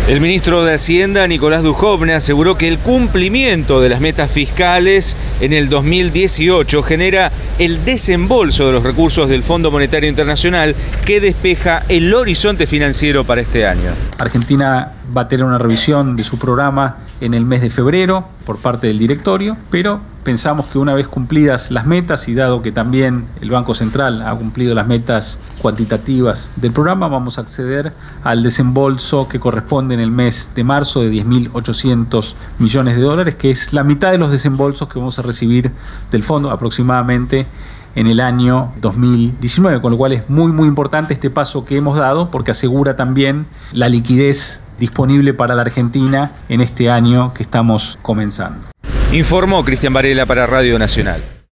El ministro de Hacienda, Nicolás Dujovne, aseguró que el cumplimiento de las metas fiscales en el 2018 genera el desembolso de los recursos del Fondo Monetario Internacional que despeja el horizonte financiero para este año. Argentina va a tener una revisión de su programa en el mes de febrero por parte del directorio, pero pensamos que una vez cumplidas las metas y dado que también el Banco Central ha cumplido las metas cuantitativas del programa, vamos a acceder al desembolso que corresponde en el mes de marzo de 10.800 millones de dólares, que es la mitad de los desembolsos que vamos a recibir del fondo aproximadamente en el año 2019, con lo cual es muy importante este paso que hemos dado porque asegura también la liquidez disponible para la Argentina en este año que estamos comenzando. Informó Cristian Varela para Radio Nacional.